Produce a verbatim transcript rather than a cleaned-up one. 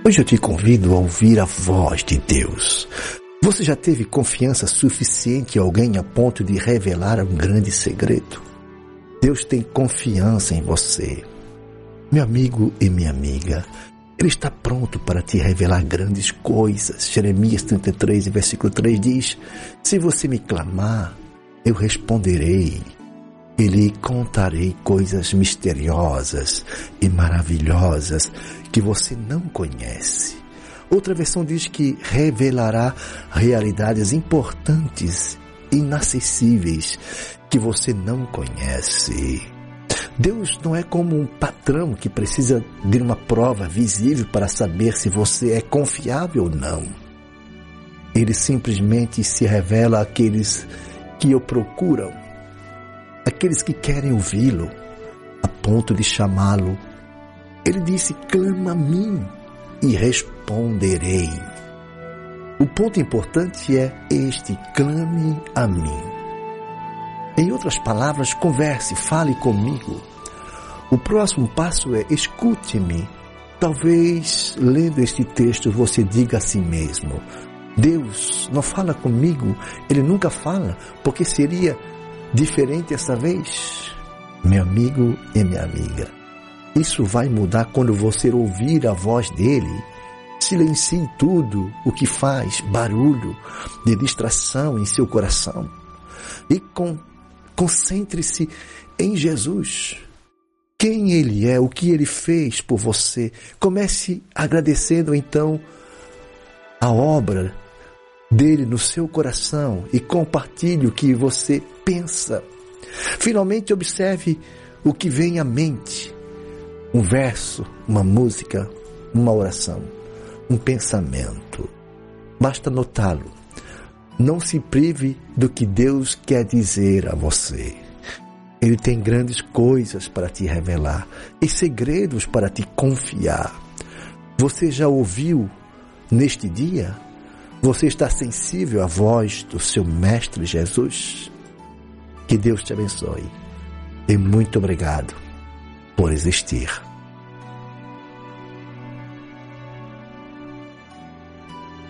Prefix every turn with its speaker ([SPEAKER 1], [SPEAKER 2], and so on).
[SPEAKER 1] Hoje eu te convido a ouvir a voz de Deus. Você já teve confiança suficiente em alguém a ponto de revelar um grande segredo? Deus tem confiança em você. Meu amigo e minha amiga, Ele está pronto para te revelar grandes coisas. Jeremias trinta e três, versículo três diz: se você me clamar, eu responderei. E lhe contarei coisas misteriosas e maravilhosas que você não conhece. Outra versão diz que revelará realidades importantes, inacessíveis, que você não conhece. Deus não é como um patrão que precisa de uma prova visível para saber se você é confiável ou não. Ele simplesmente se revela àqueles que o procuram, aqueles que querem ouvi-lo, a ponto de chamá-lo. Ele disse: clama a mim e responderei. O ponto importante é este: clame a mim. Em outras palavras, converse, fale comigo. O próximo passo é: escute-me. Talvez, lendo este texto, você diga a si mesmo: Deus não fala comigo, Ele nunca fala, porque seria diferente essa vez? Meu amigo e minha amiga, isso vai mudar quando você ouvir a voz dele. Silencie tudo o que faz barulho de distração em seu coração e com, concentre-se em Jesus. Quem Ele é, o que Ele fez por você. Comece agradecendo então a obra dele no seu coração e compartilhe o que você pensa. Finalmente, observe o que vem à mente: um verso, uma música, uma oração, um pensamento. Basta notá-lo. Não se prive do que Deus quer dizer a você. Ele tem grandes coisas para te revelar e segredos para te confiar. Você já ouviu neste dia? Você está sensível à voz do seu Mestre Jesus? Que Deus te abençoe. E muito obrigado por existir.